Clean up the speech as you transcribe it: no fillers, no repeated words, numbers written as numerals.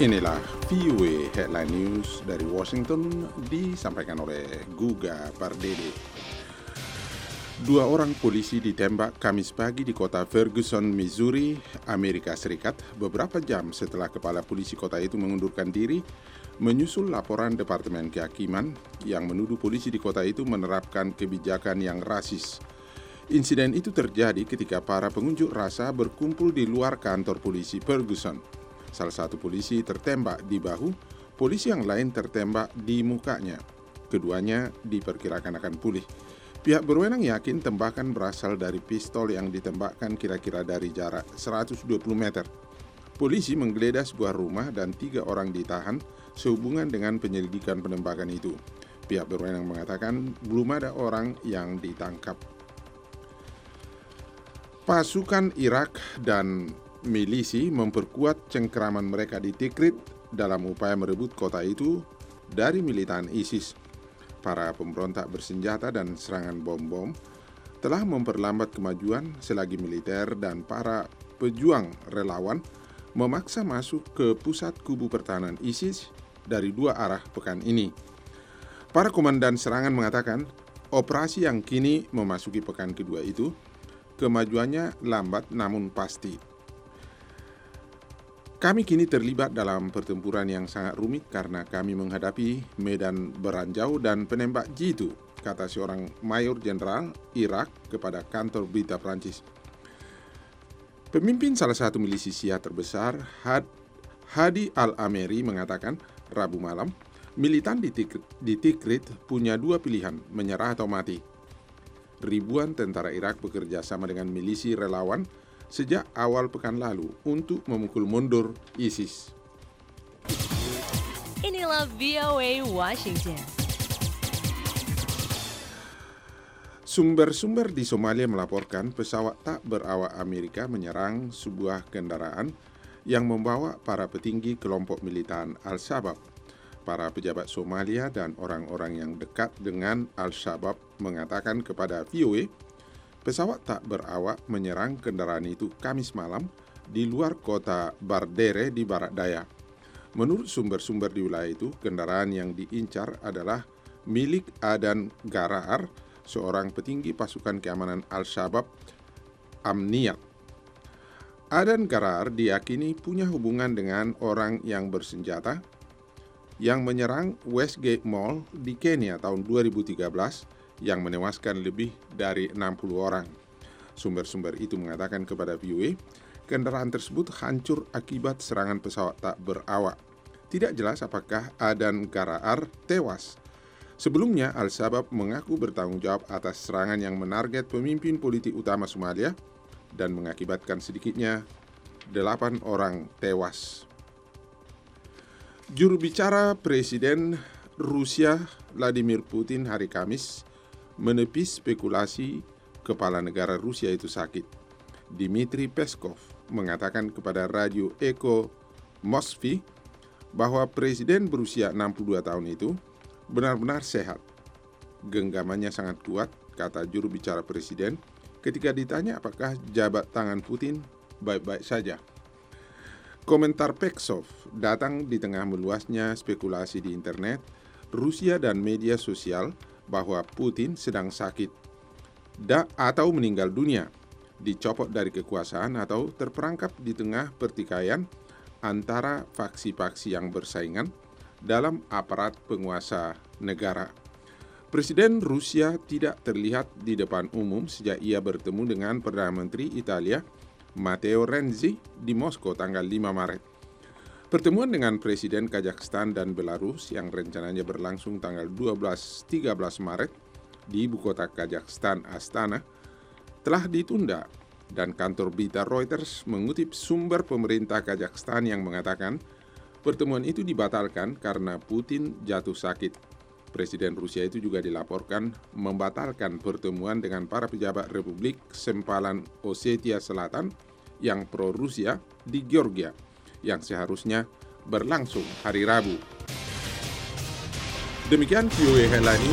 Inilah VOA Headline News dari Washington disampaikan oleh Guga Pardede. 2 orang polisi ditembak Kamis pagi di kota Ferguson, Missouri, Amerika Serikat, beberapa jam setelah kepala polisi kota itu mengundurkan diri, menyusul laporan Departemen Kehakiman yang menuduh polisi di kota itu menerapkan kebijakan yang rasis. Insiden itu terjadi ketika para pengunjuk rasa berkumpul di luar kantor polisi Ferguson. Salah satu polisi tertembak di bahu, polisi yang lain tertembak di mukanya. Keduanya diperkirakan akan pulih. Pihak berwenang yakin tembakan berasal dari pistol yang ditembakkan kira-kira dari jarak 120 meter. Polisi menggeledah sebuah rumah dan 3 orang ditahan sehubungan dengan penyelidikan penembakan itu. Pihak berwenang mengatakan belum ada orang yang ditangkap. Pasukan Irak dan milisi memperkuat cengkeraman mereka di Tikrit dalam upaya merebut kota itu dari militan ISIS. Para pemberontak bersenjata dan serangan bom-bom telah memperlambat kemajuan selagi militer dan para pejuang relawan memaksa masuk ke pusat kubu pertahanan ISIS dari 2 arah pekan ini. Para komandan serangan mengatakan operasi yang kini memasuki pekan kedua itu kemajuannya lambat namun pasti. Kami kini terlibat dalam pertempuran yang sangat rumit karena kami menghadapi medan beranjau dan penembak jitu, kata seorang mayor jenderal Irak kepada kantor berita Prancis. Pemimpin salah satu milisi Syiah terbesar, Hadi Al-Ameri, mengatakan Rabu malam, militan di Tikrit punya 2 pilihan, menyerah atau mati. Ribuan tentara Irak bekerja sama dengan milisi relawan sejak awal pekan lalu untuk memukul mundur ISIS. Inilah VOA Washington. Sumber-sumber di Somalia melaporkan pesawat tak berawak Amerika menyerang sebuah kendaraan yang membawa para petinggi kelompok militan Al-Shabaab. Para pejabat Somalia dan orang-orang yang dekat dengan Al-Shabaab mengatakan kepada VOA, pesawat tak berawak menyerang kendaraan itu Kamis malam di luar kota Bardere di barat daya. Menurut sumber-sumber di wilayah itu, kendaraan yang diincar adalah milik Adan Garaar, seorang petinggi pasukan keamanan Al-Shabaab Amniyat. Adan Garaar diyakini punya hubungan dengan orang yang bersenjata yang menyerang Westgate Mall di Kenya tahun 2013 yang menewaskan lebih dari 60 orang. Sumber-sumber itu mengatakan kepada VOA, kendaraan tersebut hancur akibat serangan pesawat tak berawak. Tidak jelas apakah Adan Garaar tewas. Sebelumnya, Al-Shabaab mengaku bertanggung jawab atas serangan yang menarget pemimpin politik utama Somalia dan mengakibatkan sedikitnya 8 orang tewas. Juru bicara Presiden Rusia Vladimir Putin hari Kamis menepis spekulasi kepala negara Rusia itu sakit. Dmitry Peskov mengatakan kepada radio Eko Moskvi bahwa presiden berusia 62 tahun itu benar-benar sehat. Genggamannya sangat kuat, kata juru bicara presiden ketika ditanya apakah jabat tangan Putin baik-baik saja. Komentar Peskov datang di tengah meluasnya spekulasi di internet, Rusia dan media sosial bahwa Putin sedang sakit atau meninggal dunia, dicopot dari kekuasaan atau terperangkap di tengah pertikaian antara faksi-faksi yang bersaingan dalam aparat penguasa negara. Presiden Rusia tidak terlihat di depan umum sejak ia bertemu dengan Perdana Menteri Italia Matteo Renzi di Moskow tanggal 5 Maret. Pertemuan dengan Presiden Kazakhstan dan Belarus yang rencananya berlangsung tanggal 12-13 Maret di ibu kota Kazakhstan, Astana, telah ditunda dan kantor berita Reuters mengutip sumber pemerintah Kazakhstan yang mengatakan pertemuan itu dibatalkan karena Putin jatuh sakit. Presiden Rusia itu juga dilaporkan membatalkan pertemuan dengan para pejabat Republik Sempalan Osetia Selatan yang pro-Rusia di Georgia, yang seharusnya berlangsung hari Rabu. Demikian VOA Headline